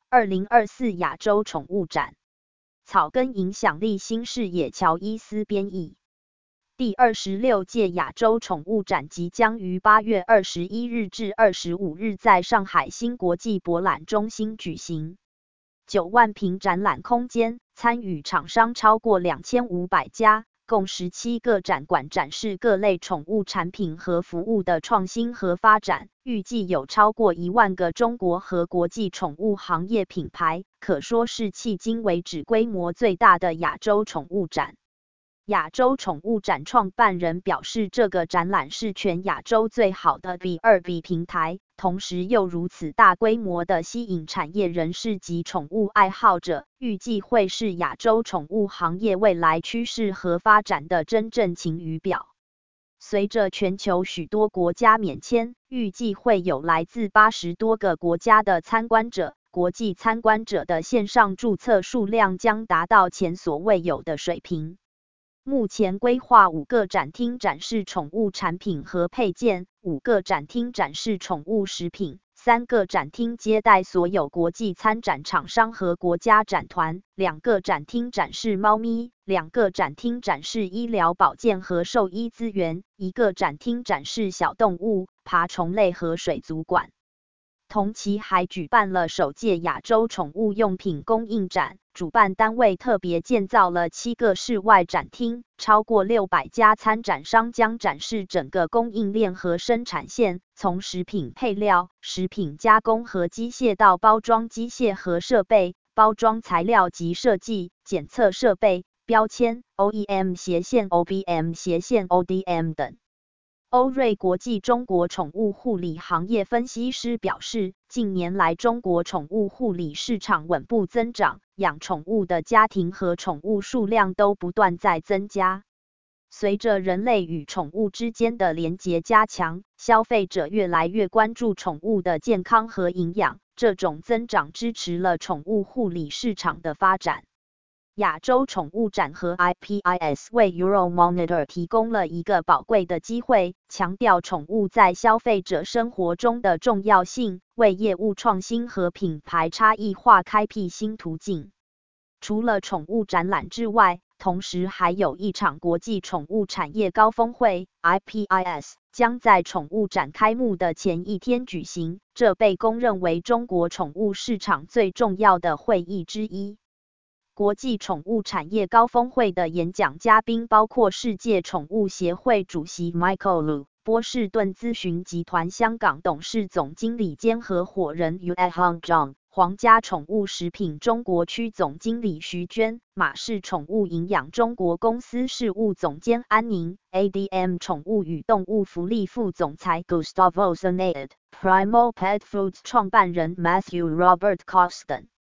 2024亚洲宠物展，草根影响力新视野乔伊斯编译。第26届亚洲宠物展即将于8月21日至25日在上海新国际博览中心举行。9万平展览空间，参与厂商超过2500家，共17个展馆展示各类宠物产品和服务的创新和发展，预计有超过1万个中国和国际宠物行业品牌，可说是迄今为止规模最大的亚洲宠物展。亚洲宠物展创办人表示，这个展览是全亚洲最好的 B2B 平台，同时又如此大规模的吸引产业人士及宠物爱好者，预计会是亚洲宠物行业未来趋势和发展的真正晴雨表。随着全球许多国家免签，预计会有来自80多个国家的参观者，国际参观者的线上注册数量将达到前所未有的水平。目前规划5个展厅展示宠物产品和配件，5个展厅展示宠物食品，3个展厅接待所有国际参展厂商和国家展团，2个展厅展示猫咪，2个展厅展示医疗保健和兽医资源，1个展厅展示小动物、爬虫类和水族馆。同期还举办了首届亚洲宠物用品供应展，主办单位特别建造了7个室外展厅，超过600家参展商将展示整个供应链和生产线，从食品配料、食品加工和机械到包装机械和设备、包装材料及设计、检测设备、标签、OEM/OBM/ODM 等。欧瑞国际中国宠物护理行业分析师表示，近年来中国宠物护理市场稳步增长，养宠物的家庭和宠物数量都不断在增加。随着人类与宠物之间的连结加强，消费者越来越关注宠物的健康和营养，这种增长支持了宠物护理市场的发展。亚洲宠物展和 IPIS 为 Euromonitor 提供了一个宝贵的机会，强调宠物在消费者生活中的重要性，为业务创新和品牌差异化开辟新途径。除了宠物展览之外，同时还有一场国际宠物产业高峰会 IPIS 将在宠物展开幕的前一天举行，这被公认为中国宠物市场最重要的会议之一。国际宠物产业高峰会的演讲嘉宾包括世界宠物协会主席 Michael Lu、波士顿咨询集团香港董事总经理兼合伙人 Yue Hong Zhang、皇家宠物食品中国区总经理徐娟、马氏宠物营养中国公司事务总监安宁、ADM 宠物与动物福利副总裁 Gustavo Zanade、Primal Pet Foods 创办人 Matthew Robert Cox 等。